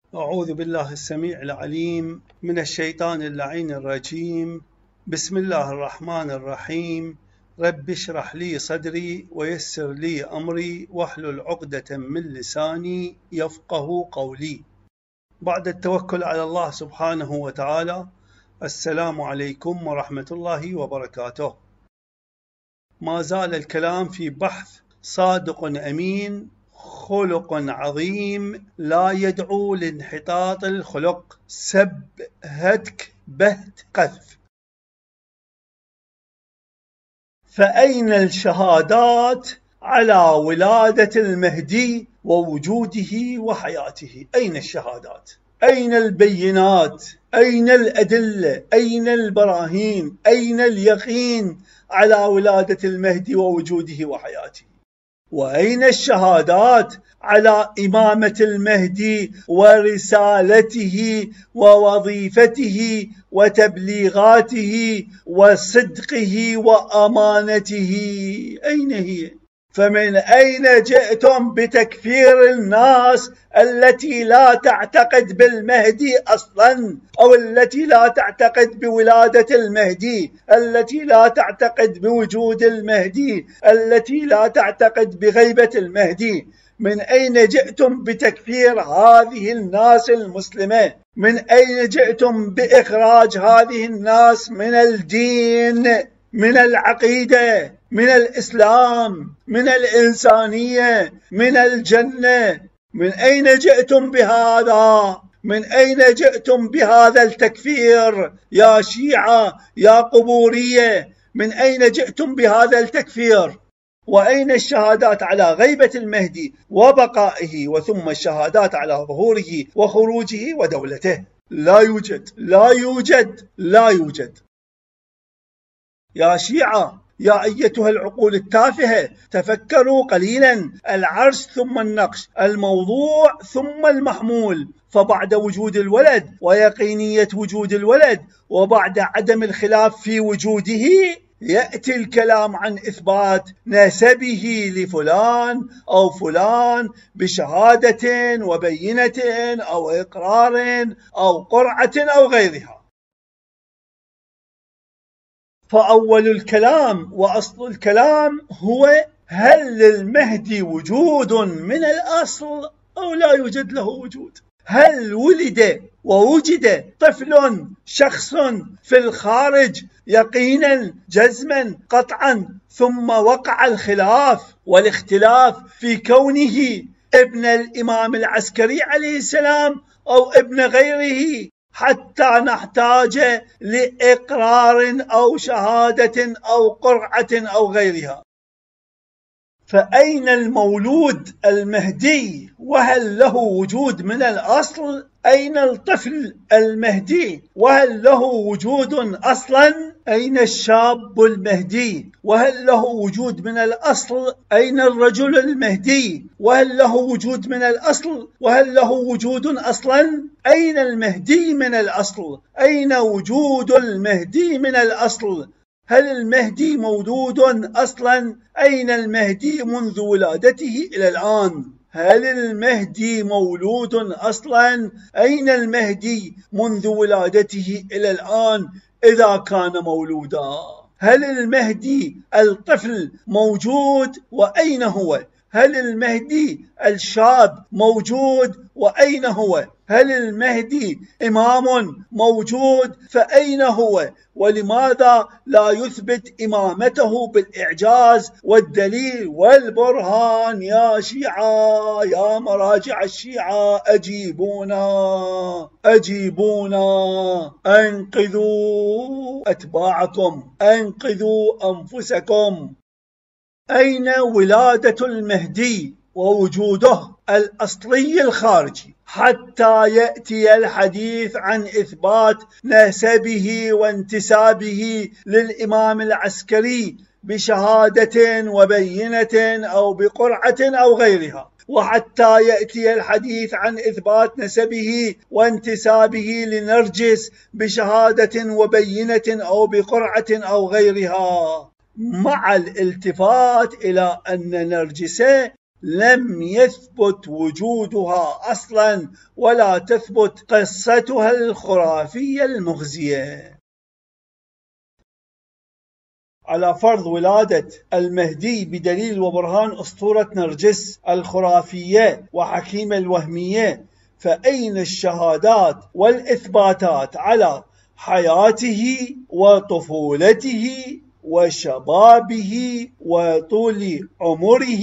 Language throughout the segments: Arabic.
أعوذ بالله السميع العليم من الشيطان اللعين الرجيم. بسم الله الرحمن الرحيم. رب اشرح لي صدري ويسر لي أمري واحلل عقدة من لساني يفقه قولي. بعد التوكل على الله سبحانه وتعالى، السلام عليكم ورحمة الله وبركاته. ما زال الكلام في بحث صادق أمين، خلق عظيم لا يدعو لانحطاط الخلق، سب هتك بهت قذف. فأين الشهادات على ولادة المهدي ووجوده وحياته؟ أين الشهادات؟ أين البينات؟ أين الأدلة؟ أين البراهين؟ أين اليقين على ولادة المهدي ووجوده وحياته؟ وأين الشهادات على إمامة المهدي ورسالته ووظيفته وتبليغاته وصدقه وأمانته؟ أين هي؟ فمن أين جئتم بتكفير الناس التي لا تعتقد بالمهدي أصلا، أو التي لا تعتقد بولادة المهدي، التي لا تعتقد بوجود المهدي، التي لا تعتقد بغيبة المهدي؟ من أين جئتم بتكفير هذه الناس المسلمة؟ من أين جئتم بإخراج هذه الناس من الدين، من العقيدة، من الإسلام، من الإنسانية، من الجنة؟ من أين جئتم بهذا؟ من أين جئتم بهذا التكفير يا شيعة يا قبورية؟ من أين جئتم بهذا التكفير؟ وأين الشهادات على غيبة المهدي وبقائه، وثم الشهادات على ظهوره وخروجه ودولته؟ لا يوجد، لا يوجد، لا يوجد. يا شيعة، يا أيتها العقول التافهة، تفكروا قليلا. العرش ثم النقش، الموضوع ثم المحمول. فبعد وجود الولد ويقينية وجود الولد وبعد عدم الخلاف في وجوده، يأتي الكلام عن إثبات نسبه لفلان أو فلان بشهادة وبينة أو إقرار أو قرعة أو غيرها. فأول الكلام وأصل الكلام هو: هل للمهدي وجود من الأصل أو لا يوجد له وجود؟ هل ولد ووجد طفل شخص في الخارج يقينا جزما قطعا، ثم وقع الخلاف والاختلاف في كونه ابن الإمام العسكري عليه السلام أو ابن غيره، حتى نحتاج لإقرار أو شهادة أو قرعة أو غيرها؟ فأين المولود المهدي وهل له وجود من الأصل؟ أين الطفل المهدي وهل له وجود أصلا؟ أين الشاب المهدي وهل له وجود من الأصل؟ أين الرجل المهدي وهل له وجود من الأصل وهل له وجود أصلا؟ أين المهدي من الأصل؟ أين وجود المهدي من الأصل؟ هل المهدي مولود أصلا؟ أين المهدي منذ ولادته إلى الآن؟ هل المهدي مولود أصلا؟ أين المهدي منذ ولادته إلى الآن إذا كان مولودا؟ هل المهدي الطفل موجود وأين هو؟ هل المهدي الشاب موجود وأين هو؟ هل المهدي إمام موجود فأين هو؟ ولماذا لا يثبت إمامته بالإعجاز والدليل والبرهان؟ يا شيعة، يا مراجع الشيعة، أجيبونا أجيبونا، أنقذوا أتباعكم، أنقذوا أنفسكم. أين ولادة المهدي ووجوده الأصلي الخارجي حتى يأتي الحديث عن إثبات نسبه وانتسابه للإمام العسكري بشهادة وبينة أو بقرعة أو غيرها، وحتى يأتي الحديث عن إثبات نسبه وانتسابه لنرجس بشهادة وبينة أو بقرعة أو غيرها، مع الالتفات إلى أن نرجس لم يثبت وجودها أصلا ولا تثبت قصتها الخرافية المخزية. على فرض ولادة المهدي بدليل وبرهان أسطورة نرجس الخرافية وحكيمة الوهمية، فأين الشهادات والإثباتات على حياته وطفولته وشبابه وطول عمره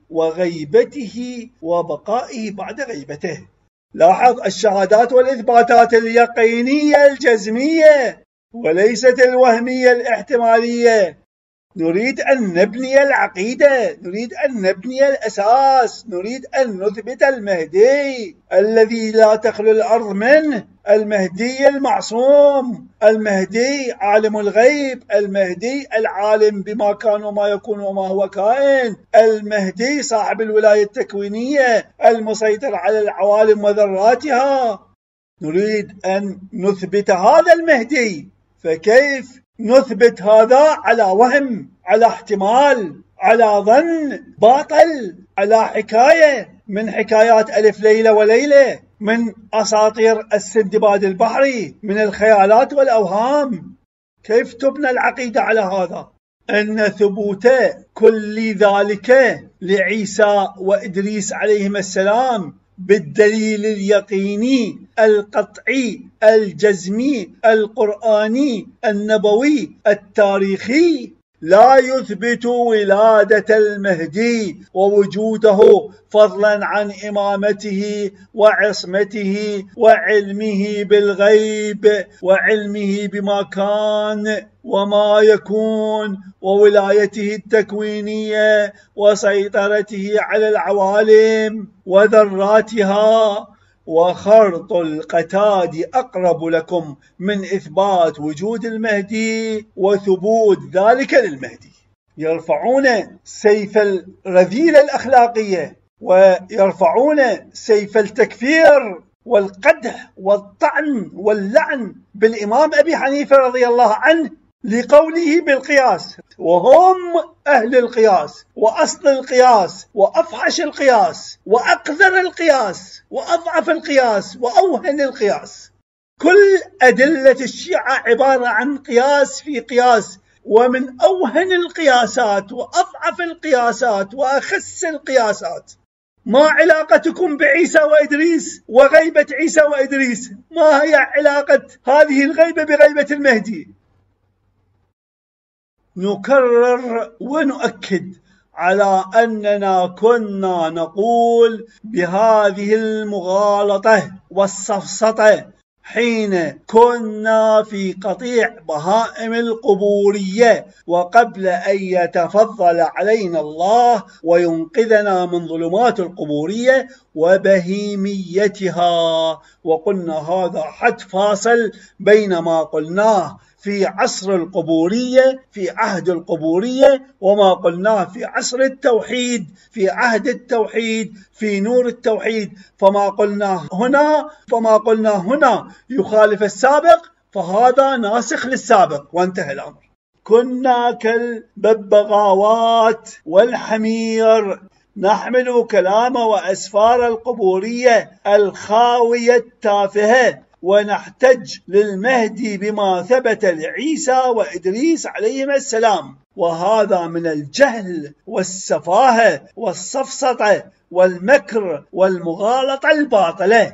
وغيبته وبقائه بعد غيبته؟ لاحظ، الشهادات والإثباتات اليقينية الجزمية وليست الوهمية الاحتمالية. نريد أن نبني العقيدة، نريد أن نبني الأساس، نريد أن نثبت المهدي الذي لا تخلو الأرض منه، المهدي المعصوم، المهدي عالم الغيب، المهدي العالم بما كان وما يكون وما هو كائن، المهدي صاحب الولاية التكوينية المسيطر على العوالم وذراتها. نريد أن نثبت هذا المهدي، فكيف نثبت هذا على وهم، على احتمال، على ظن باطل، على حكاية من حكايات ألف ليلة وليلة، من أساطير السندباد البحري، من الخيالات والأوهام؟ كيف تبنى العقيدة على هذا؟ أن ثبوت كل ذلك لعيسى وإدريس عليهما السلام بالدليل اليقيني القطعي الجزمي القرآني النبوي التاريخي لا يثبت ولادة المهدي ووجوده، فضلا عن إمامته وعصمته وعلمه بالغيب وعلمه بما كان وما يكون وولايته التكوينية وسيطرته على العوالم وذراتها. وخرط القتاد أقرب لكم من إثبات وجود المهدي وثبوت ذلك للمهدي. يرفعون سيف الرذيلة الأخلاقية ويرفعون سيف التكفير والقدح والطعن واللعن بالإمام أبي حنيفة رضي الله عنه لقوله بالقياس، وهم أهل القياس وأصل القياس وأفحش القياس وأقذر القياس وأضعف القياس وأوهن القياس. كل أدلة الشيعة عبارة عن قياس في قياس، ومن أوهن القياسات وأضعف القياسات وأخس القياسات. ما علاقتكم بعيسى وإدريس وغيبة عيسى وإدريس؟ ما هي علاقة هذه الغيبة بغيبة المهدي؟ نكرر ونؤكد على أننا كنا نقول بهذه المغالطة والسفسطة حين كنا في قطيع بهائم القبورية، وقبل أن يتفضل علينا الله وينقذنا من ظلمات القبورية وبهيميتها. وقلنا هذا حد فاصل بين ما قلناه في عصر القبورية في عهد القبورية وما قلناه في عصر التوحيد في عهد التوحيد في نور التوحيد. فما قلناه هنا يخالف السابق، فهذا ناسخ للسابق وانتهى الأمر. كنا كالببغاوات والحمير نحمل كلام وأسفار القبورية الخاوية التافهة ونحتج للمهدي بما ثبت لعيسى وإدريس عليهما السلام، وهذا من الجهل والسفاهة والسفسطة والمكر والمغالطة الباطلة.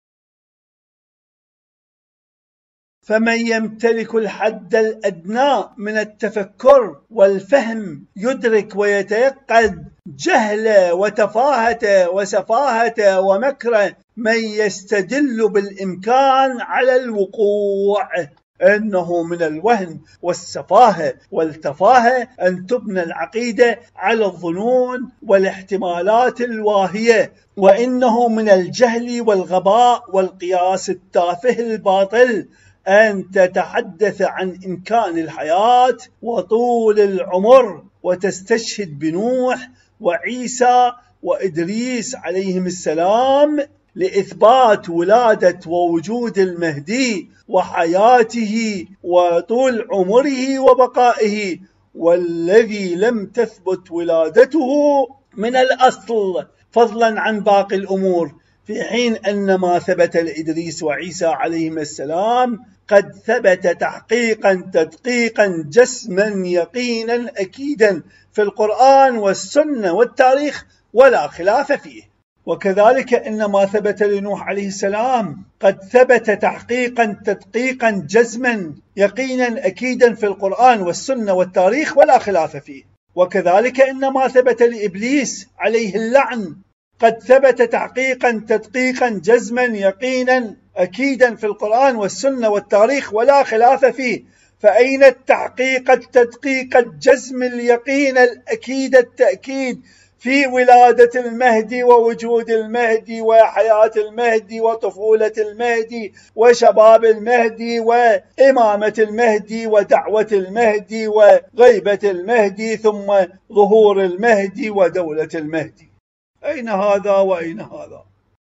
فمن يمتلك الحد الأدنى من التفكر والفهم يدرك ويتيقظ جهل وتفاهة وسفاهة ومكر من يستدل بالإمكان على الوقوع. إنه من الوهن والسفاهة والتفاهة أن تبنى العقيدة على الظنون والاحتمالات الواهية، وإنه من الجهل والغباء والقياس التافه الباطل أن تتحدث عن إمكان الحياة وطول العمر وتستشهد بنوح وعيسى وإدريس عليهم السلام لإثبات ولادة ووجود المهدي وحياته وطول عمره وبقائه، والذي لم تثبت ولادته من الأصل فضلا عن باقي الأمور، في حين أن ما ثبت لإدريس وعيسى عليهما السلام قد ثبت تحقيقا تدقيقا جسما يقينا أكيدا في القرآن والسنة والتاريخ ولا خلاف فيه. وكذلك إن ما ثبت لنوح عليه السلام قد ثبت تحقيقا تدقيقا جزما يقينا أكيدا في القرآن والسنة والتاريخ ولا خلاف فيه. وكذلك إن ما ثبت لإبليس عليه اللعن قد ثبت تحقيقا تدقيقا جزما يقينا أكيدا في القرآن والسنة والتاريخ ولا خلاف فيه. فأين التحقيق التدقيق الجزم اليقين الأكيد التأكيد في ولادة المهدي ووجود المهدي وحياة المهدي وطفولة المهدي وشباب المهدي وإمامة المهدي ودعوة المهدي وغيبة المهدي ثم ظهور المهدي ودولة المهدي؟ أين هذا وأين هذا؟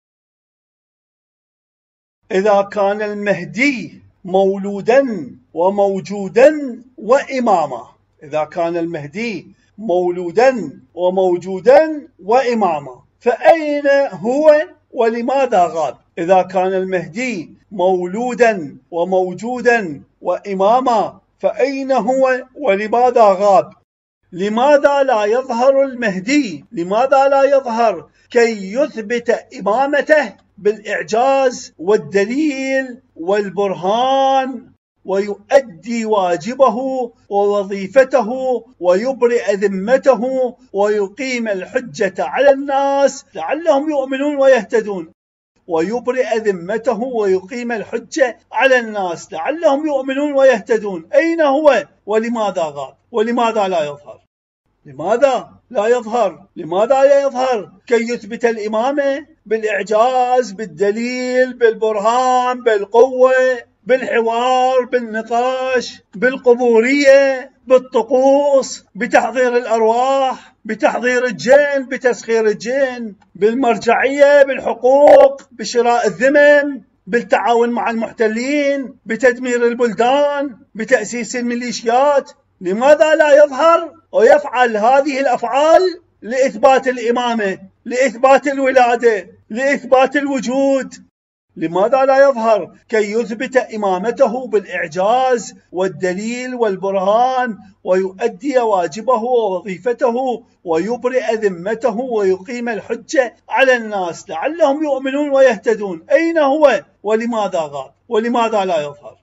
إذا كان المهدي مولودا وموجودا وإماما، إذا كان المهدي مولودا وموجودا وإماما، فأين هو ولماذا غاب؟ إذا كان المهدي مولودا وموجودا وإماما، فأين هو ولماذا غاب؟ لماذا لا يظهر المهدي؟ لماذا لا يظهر كي يثبت إمامته بالإعجاز والدليل والبرهان ويؤدي واجبه ووظيفته ويبرئ ذمته ويقيم الحجة على الناس لعلهم يؤمنون ويهتدون، ويبرئ ذمته ويقيم الحجة على الناس لعلهم يؤمنون ويهتدون. أين هو ولماذا غاب؟ ولماذا لا يظهر؟ لماذا لا يظهر؟ لماذا لا يظهر كي يثبت الإمامة بالإعجاز بالدليل بالبرهان بالقوة بالحوار بالنقاش بالقبورية بالطقوس بتحضير الأرواح بتحضير الجن بتسخير الجن بالمرجعية بالحقوق بشراء الذمم بالتعاون مع المحتلين بتدمير البلدان بتأسيس الميليشيات؟ لماذا لا يظهر ويفعل هذه الأفعال لإثبات الإمامة لإثبات الولادة لإثبات الوجود؟ لماذا لا يظهر كي يثبت إمامته بالإعجاز والدليل والبرهان ويؤدي واجبه ووظيفته ويبرئ ذمته ويقيم الحجة على الناس لعلهم يؤمنون ويهتدون؟ أين هو ولماذا غاب؟ ولماذا لا يظهر؟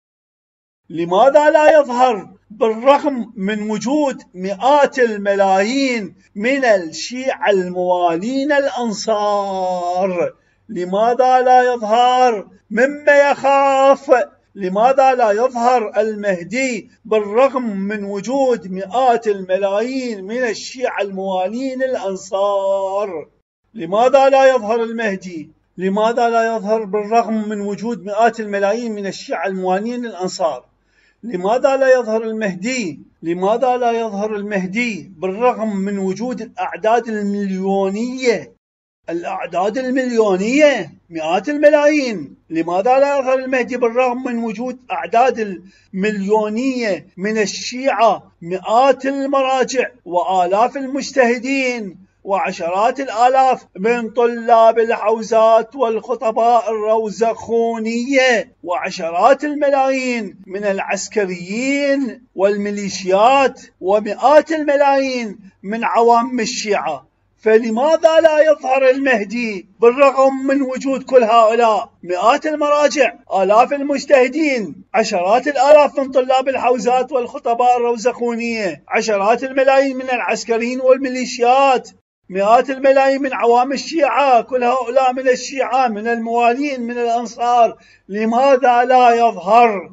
لماذا لا يظهر بالرغم من وجود مئات الملايين من الشيعة الموالين الأنصار؟ لماذا لا يظهر مما يخاف؟ لماذا لا يظهر المهدي بالرغم من وجود مئات الملايين من الشيعة الموالين الأنصار؟ لماذا لا يظهر المهدي؟ لماذا لا يظهر بالرغم من وجود مئات الملايين من الشيعة الموالين الأنصار؟ لماذا لا يظهر المهدي؟ لماذا لا يظهر المهدي بالرغم من وجود الأعداد المليونية؟ الأعداد المليونية مئات الملايين. لماذا لا يظهر المهدي بالرغم من وجود أعداد المليونية من الشيعة مئات المراجع وآلاف المجتهدين وعشرات الآلاف من طلاب الحوزات والخطباء الروزخونية وعشرات الملايين من العسكريين والميليشيات ومئات الملايين من عوام الشيعة؟ فلماذا لا يظهر المهدي بالرغم من وجود كل هؤلاء مئات المراجع آلاف المجتهدين عشرات الآلاف من طلاب الحوزات والخطباء الروزخونية عشرات الملايين من العسكريين والميليشيات مئات الملايين من عوام الشيعة كل هؤلاء من الشيعة من الموالين من الأنصار؟ لماذا لا يظهر؟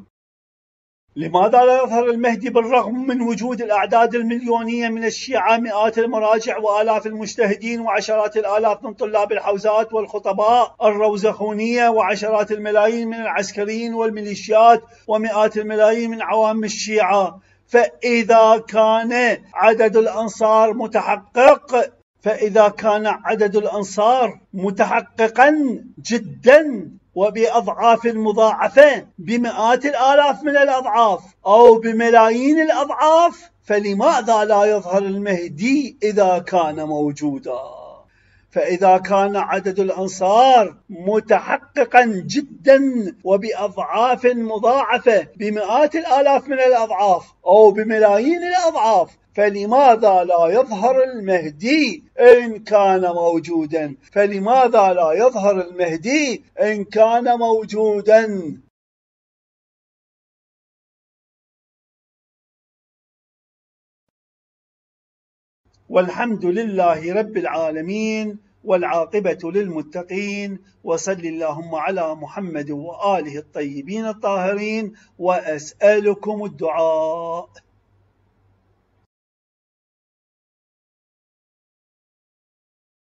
لماذا لا يظهر المهدي بالرغم من وجود الأعداد المليونية من الشيعة مئات المراجع وآلاف المجتهدين وعشرات الآلاف من طلاب الحوزات والخطباء الروزخونية وعشرات الملايين من العسكريين والميليشيات ومئات الملايين من عوام الشيعة؟ فإذا كان عدد الأنصار متحقق فإذا كان عدد الأنصار متحققا جدا وبأضعاف مضاعفة بمئات الآلاف من الأضعاف أو بملايين الأضعاف، فلماذا لا يظهر المهدي إذا كان موجودا؟ فإذا كان عدد الأنصار متحققا جدا وبأضعاف مضاعفة بمئات الآلاف من الأضعاف أو بملايين الأضعاف، فلماذا لا يظهر المهدي إن كان موجودا؟ فلماذا لا يظهر المهدي إن كان موجودا؟ والحمد لله رب العالمين، والعاقبة للمتقين، وصل اللهم على محمد وآله الطيبين الطاهرين، وأسألكم الدعاء.